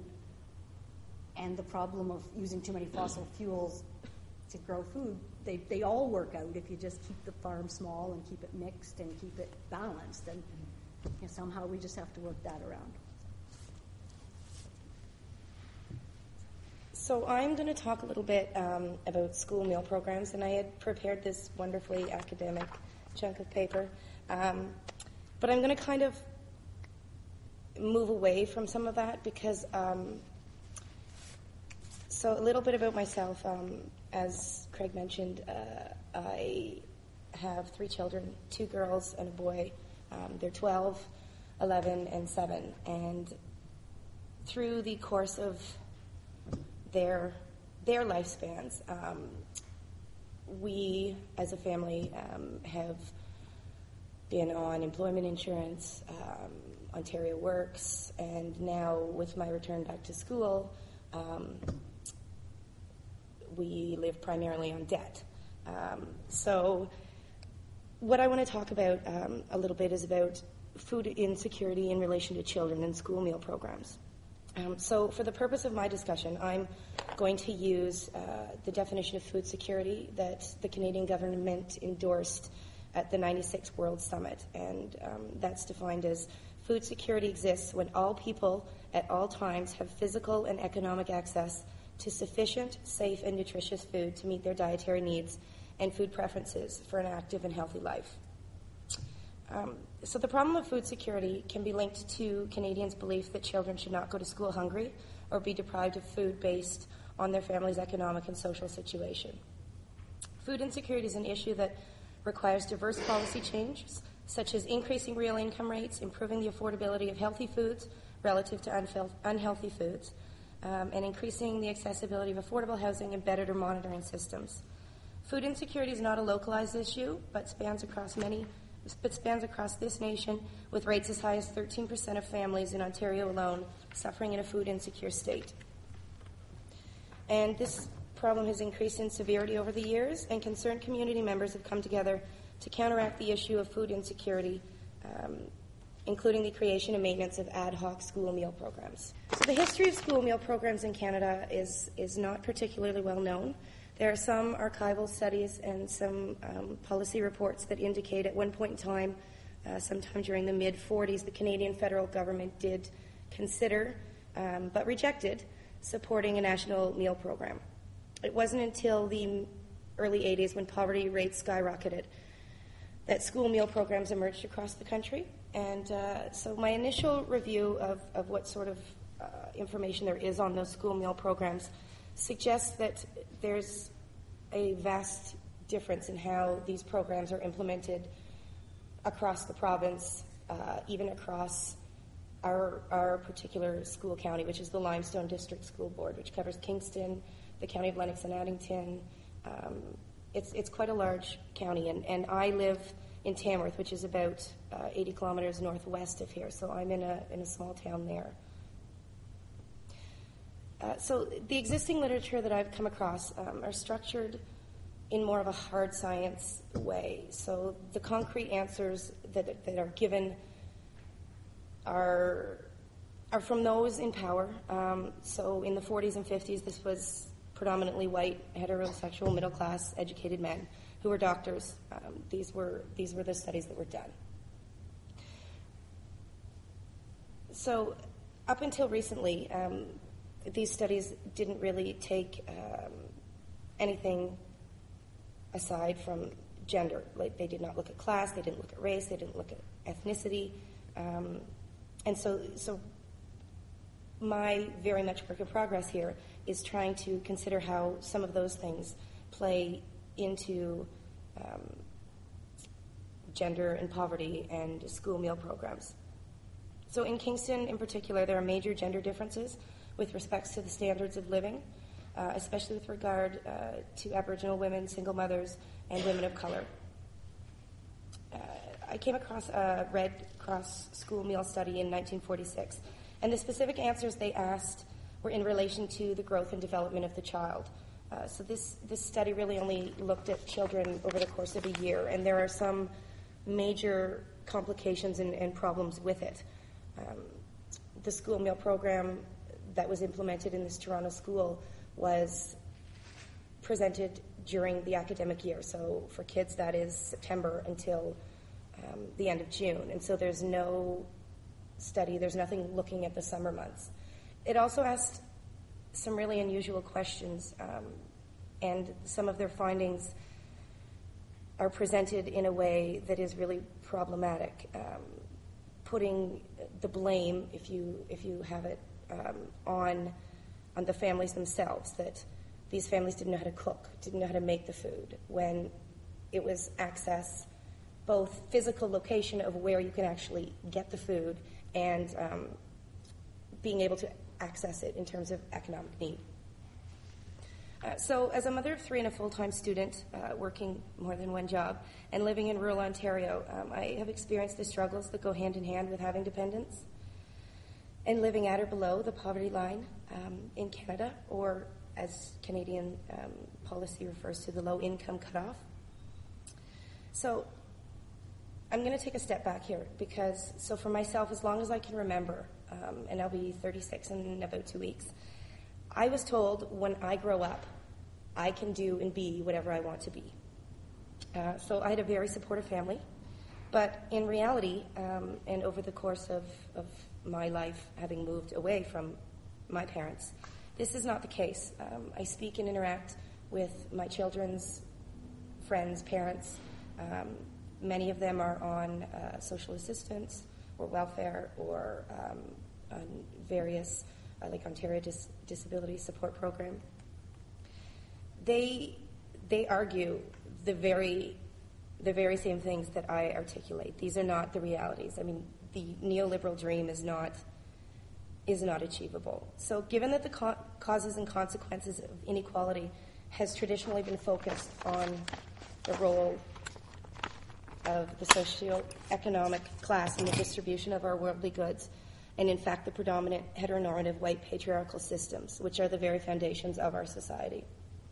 and the problem of using too many fossil fuels to grow food, they all work out if you just keep the farm small and keep it mixed and keep it balanced, and you know, somehow we just have to work that around. So I'm going to talk a little bit about school meal programs, and I had prepared this wonderfully academic chunk of paper. But I'm going to kind of move away from some of that because, so a little bit about myself. As Craig mentioned, I have 3 children, 2 girls and a boy. They're 12, 11, and 7. And through the course of their lifespans, we, as a family, have been on employment insurance, Ontario Works, and now with my return back to school, we live primarily on debt. So what I want to talk about a little bit is about food insecurity in relation to children and school meal programs. So for the purpose of my discussion, I'm going to use the definition of food security that the Canadian government endorsed at the 96 World Summit, and that's defined as food security exists when all people at all times have physical and economic access to sufficient, safe, and nutritious food to meet their dietary needs and food preferences for an active and healthy life. So the problem of food security can be linked to Canadians' belief that children should not go to school hungry or be deprived of food based on their family's economic and social situation. Food insecurity is an issue that requires diverse policy changes, such as increasing real income rates, improving the affordability of healthy foods relative to unhealthy foods, and increasing the accessibility of affordable housing and better monitoring systems. Food insecurity is not a localized issue, but spans across this nation, with rates as high as 13% of families in Ontario alone suffering in a food insecure state. And this problem has increased in severity over the years, and concerned community members have come together to counteract the issue of food insecurity, including the creation and maintenance of ad hoc school meal programs. So the history of school meal programs in Canada is not particularly well known. There are some archival studies and some policy reports that indicate at one point in time, sometime during the mid-40s, the Canadian federal government did consider, but rejected, supporting a national meal program. It wasn't until the early 80s, when poverty rates skyrocketed, that school meal programs emerged across the country. And so my initial review of what sort of information there is on those school meal programs suggests that there's a vast difference in how these programs are implemented across the province, even across our particular school county, which is the Limestone District School Board, which covers Kingston, the county of Lennox and Addington. It's quite a large county, and I live in Tamworth, which is about 80 kilometers northwest of here, so I'm in a small town there. So the existing literature that I've come across are structured in more of a hard science way. So the concrete answers that are given are from those in power. So in the 40s and 50s, this was predominantly white, heterosexual, middle-class, educated men who were doctors. These were the studies that were done. So up until recently, these studies didn't really take anything aside from gender. Like, they did not look at class, they didn't look at race, they didn't look at ethnicity. And so my very much work in progress here is trying to consider how some of those things play into gender and poverty and school meal programs. So in Kingston in particular, there are major gender differences with respect to the standards of living, especially with regard to Aboriginal women, single mothers, and women of color. I came across a Red Cross school meal study in 1946, and the specific answers they asked were in relation to the growth and development of the child. So this study really only looked at children over the course of a year, and there are some major complications and problems with it. The school meal program that was implemented in this Toronto school was presented during the academic year. So for kids, that is September until the end of June. And so there's no study, there's nothing looking at the summer months. It also asked some really unusual questions, and some of their findings are presented in a way that is really problematic, putting the blame, if you have it, on the families themselves, that these families didn't know how to cook, didn't know how to make the food, when it was access, both physical location of where you can actually get the food and being able to access it in terms of economic need. So as a mother of three and a full-time student, working more than one job, and living in rural Ontario, I have experienced the struggles that go hand in hand with having dependents and living at or below the poverty line in Canada, or as Canadian policy refers to, the low-income cutoff. So I'm going to take a step back here because, so for myself, as long as I can remember, and I'll be 36 in about 2 weeks, I was told when I grow up, I can do and be whatever I want to be. So I had a very supportive family, but in reality, and over the course of my life, having moved away from my parents, this is not the case. I speak and interact with my children's friends, parents. Many of them are on social assistance or welfare or on various like Ontario Disability Support Program. They argue the very same things that I articulate. These are not the realities. I mean, the neoliberal dream is not achievable. So given that the causes and consequences of inequality has traditionally been focused on the role of the socioeconomic class in the distribution of our worldly goods, and in fact the predominant heteronormative white patriarchal systems, which are the very foundations of our society.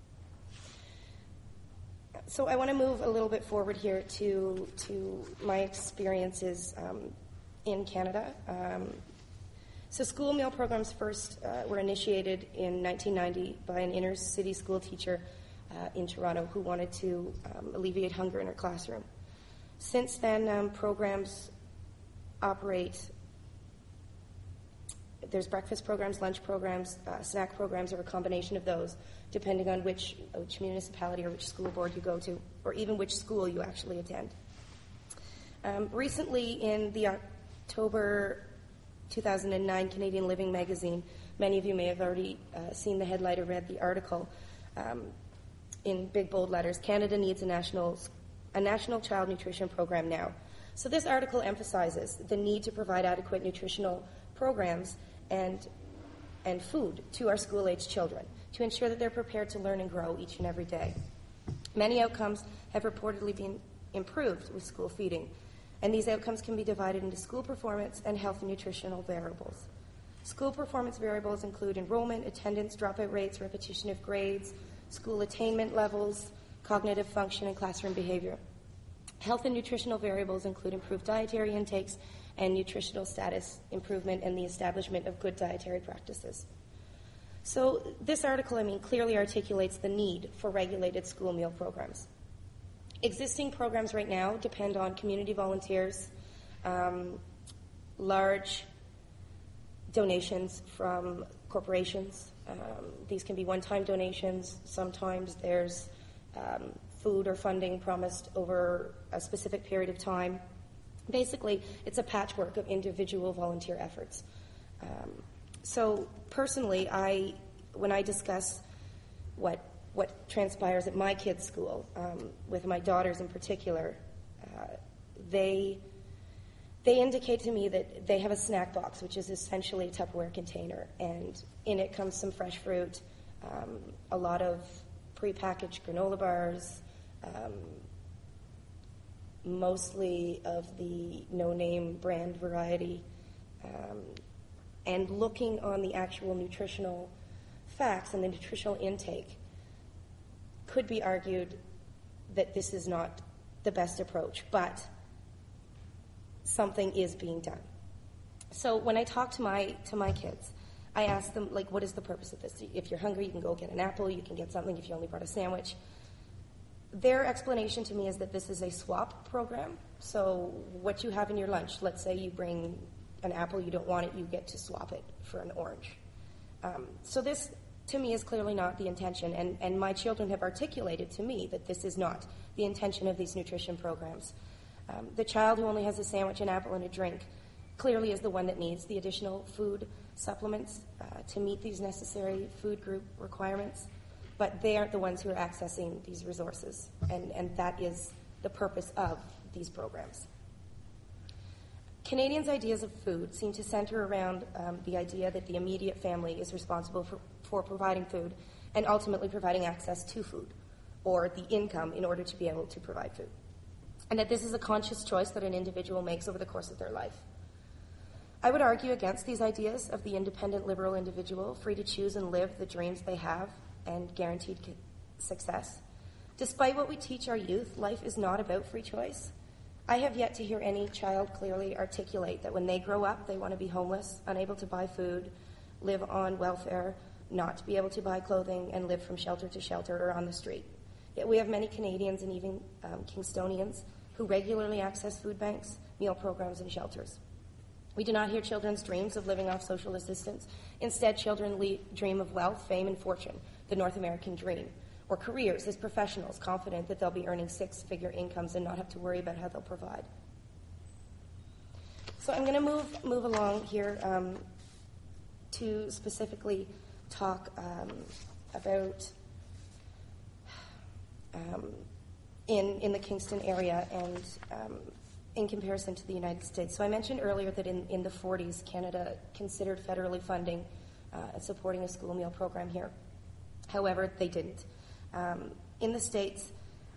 So I want to move a little bit forward here to my experiences in Canada. So school meal programs first were initiated in 1990 by an inner city school teacher in Toronto who wanted to alleviate hunger in her classroom. Since then, programs operate. There's breakfast programs, lunch programs, snack programs, or a combination of those, depending on which municipality or which school board you go to, or even which school you actually attend. Recently, in the October 2009 Canadian Living magazine, many of you may have already seen the headline or read the article in big bold letters, Canada needs a national child nutrition program now. So this article emphasizes the need to provide adequate nutritional programs and food to our school-age children to ensure that they're prepared to learn and grow each and every day. Many outcomes have reportedly been improved with school feeding, and these outcomes can be divided into school performance and health and nutritional variables. School performance variables include enrollment, attendance, dropout rates, repetition of grades, school attainment levels, cognitive function, and classroom behavior. Health and nutritional variables include improved dietary intakes and nutritional status improvement and the establishment of good dietary practices. So this article, clearly articulates the need for regulated school meal programs. Existing programs right now depend on community volunteers, large donations from corporations. These can be one-time donations. Sometimes there's food or funding promised over a specific period of time. Basically, it's a patchwork of individual volunteer efforts. So personally, when I discuss what transpires at my kids' school, with my daughters in particular, they indicate to me that they have a snack box, which is essentially a Tupperware container, and in it comes some fresh fruit, a lot of prepackaged granola bars, mostly of the no-name brand variety, and looking on the actual nutritional facts and the nutritional intake, could be argued that this is not the best approach, but something is being done. So when I talk to my kids, I ask them, what is the purpose of this? If you're hungry, you can go get an apple, you can get something if you only brought a sandwich. Their explanation to me is that this is a swap program. So what you have in your lunch, let's say you bring an apple, you don't want it, you get to swap it for an orange. So this, to me, is clearly not the intention, and my children have articulated to me that this is not the intention of these nutrition programs. The child who only has a sandwich, an apple, and a drink clearly is the one that needs the additional food supplements to meet these necessary food group requirements, but they aren't the ones who are accessing these resources, and that is the purpose of these programs. Canadians' ideas of food seem to center around the idea that the immediate family is responsible for providing food and ultimately providing access to food or the income in order to be able to provide food. And that this is a conscious choice that an individual makes over the course of their life. I would argue against these ideas of the independent liberal individual, free to choose and live the dreams they have and guaranteed success. Despite what we teach our youth, life is not about free choice. I have yet to hear any child clearly articulate that when they grow up, they want to be homeless, unable to buy food, live on welfare, not to be able to buy clothing, and live from shelter to shelter or on the street. Yet we have many Canadians and even Kingstonians who regularly access food banks, meal programs, and shelters. We do not hear children's dreams of living off social assistance. Instead, children dream of wealth, fame, and fortune, the North American dream, or careers as professionals, confident that they'll be earning six-figure incomes and not have to worry about how they'll provide. So I'm going to move along here to specifically talk about in the Kingston area and in comparison to the United States. So I mentioned earlier that in the 40s, Canada considered federally funding and supporting a school meal program here. However, they didn't. In the States,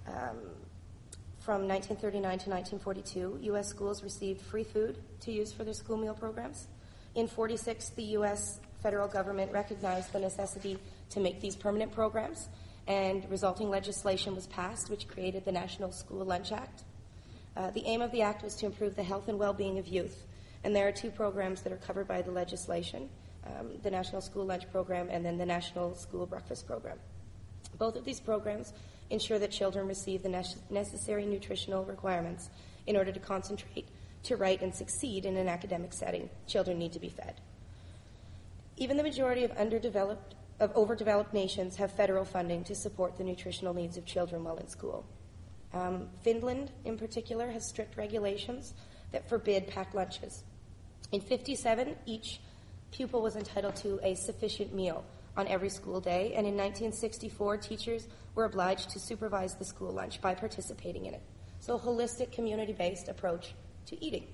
from 1939 to 1942, U.S. schools received free food to use for their school meal programs. In 46, the U.S. federal government recognized the necessity to make these permanent programs, and resulting legislation was passed, which created the National School Lunch Act. The aim of the act was to improve the health and well-being of youth, and there are two programs that are covered by the legislation, the National School Lunch Program and then the National School Breakfast Program. Both of these programs ensure that children receive the necessary nutritional requirements in order to concentrate, to write, and succeed in an academic setting. Children need to be fed. Even the majority of overdeveloped nations have federal funding to support the nutritional needs of children while in school. Finland, in particular, has strict regulations that forbid packed lunches. In 1957, each pupil was entitled to a sufficient meal on every school day, and in 1964, teachers were obliged to supervise the school lunch by participating in it. So a holistic, community-based approach to eating.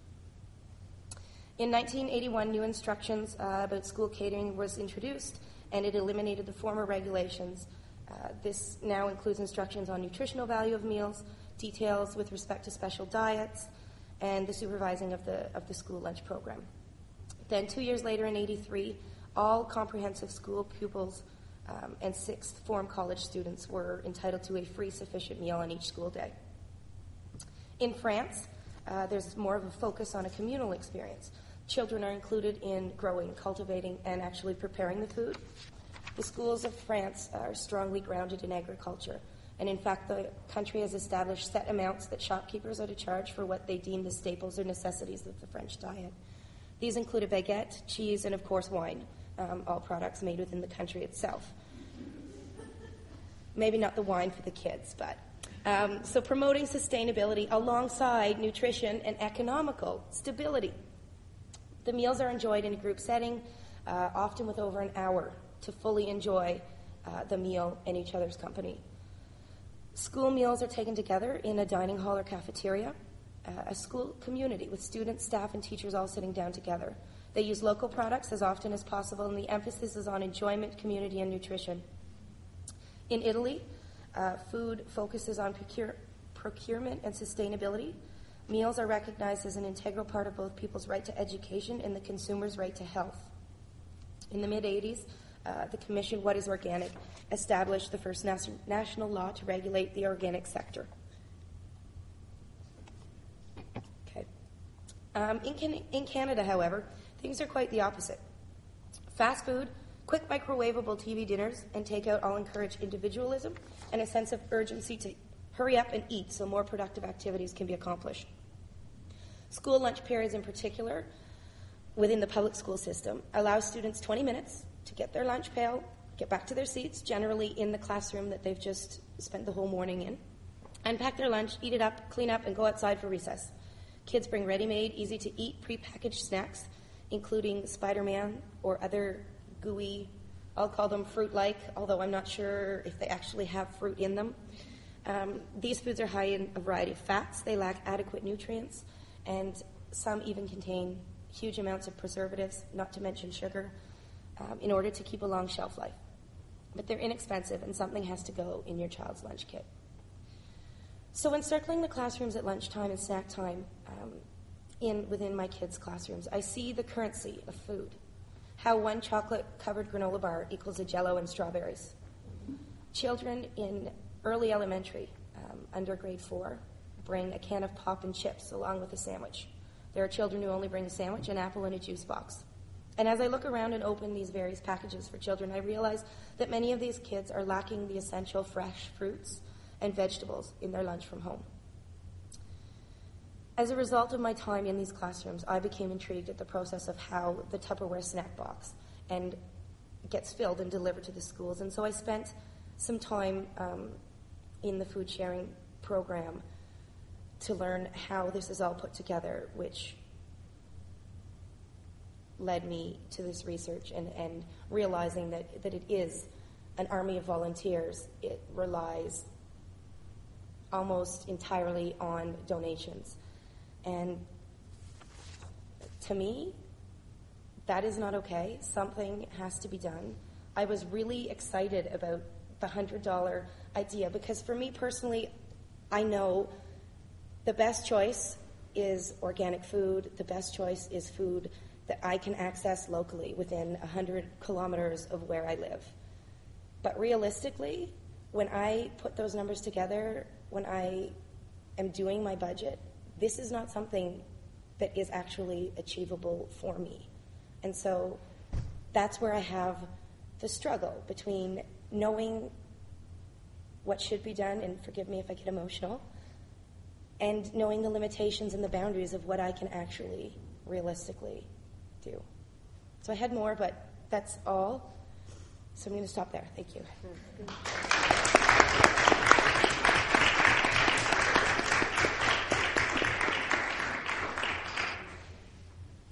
In 1981, new instructions about school catering was introduced, and it eliminated the former regulations. This now includes instructions on nutritional value of meals, details with respect to special diets, and the supervising of the school lunch program. Then 2 years later, in 1983, all comprehensive school pupils and sixth form college students were entitled to a free sufficient meal on each school day. In France, there's more of a focus on a communal experience. Children are included in growing, cultivating, and actually preparing the food. The schools of France are strongly grounded in agriculture, and in fact, the country has established set amounts that shopkeepers are to charge for what they deem the staples or necessities of the French diet. These include a baguette, cheese, and of course wine, all products made within the country itself. Maybe not the wine for the kids, but so promoting sustainability alongside nutrition and economical stability. The meals are enjoyed in a group setting, often with over an hour to fully enjoy the meal in each other's company. School meals are taken together in a dining hall or cafeteria, a school community with students, staff, and teachers all sitting down together. They use local products as often as possible, and the emphasis is on enjoyment, community, and nutrition. In Italy, food focuses on procurement and sustainability. Meals are recognized as an integral part of both people's right to education and the consumer's right to health. In the mid-'80s, the Commission, What is Organic, established the first national law to regulate the organic sector. Okay. In Canada, however, things are quite the opposite. Fast food, quick microwavable TV dinners, and takeout all encourage individualism and a sense of urgency to hurry up and eat so more productive activities can be accomplished. School lunch periods in particular, within the public school system, allow students 20 minutes to get their lunch pail, get back to their seats, generally in the classroom that they've just spent the whole morning in, unpack their lunch, eat it up, clean up, and go outside for recess. Kids bring ready-made, easy-to-eat, prepackaged snacks, including Spider-Man or other gooey, I'll call them fruit-like, although I'm not sure if they actually have fruit in them. These foods are high in a variety of fats. They lack adequate nutrients, and Some even contain huge amounts of preservatives, not to mention sugar, in order to keep a long shelf life. But they're inexpensive, and something has to go in your child's lunch kit. So when circling the classrooms at lunchtime and snack time within my kids' classrooms, I see the currency of food, how one chocolate-covered granola bar equals a Jell-O and strawberries. Children in early elementary, under grade 4, bring a can of pop and chips along with a sandwich. There are children who only bring a sandwich, an apple, and a juice box. And as I look around and open these various packages for children, I realize that many of these kids are lacking the essential fresh fruits and vegetables in their lunch from home. As a result of my time in these classrooms, I became intrigued at the process of how the Tupperware snack box gets filled and delivered to the schools. And so I spent some time in the food sharing program to learn how this is all put together, which led me to this research and realizing that it is an army of volunteers. It relies almost entirely on donations. And to me, that is not okay. Something has to be done. I was really excited about the $100 idea because for me personally, I know the best choice is organic food. The best choice is food that I can access locally within 100 kilometers of where I live. But realistically, when I put those numbers together, when I am doing my budget, this is not something that is actually achievable for me. And so that's where I have the struggle between knowing what should be done, and forgive me if I get emotional, and knowing the limitations and the boundaries of what I can actually realistically do. So I had more, but that's all. So I'm going to stop there. Thank you.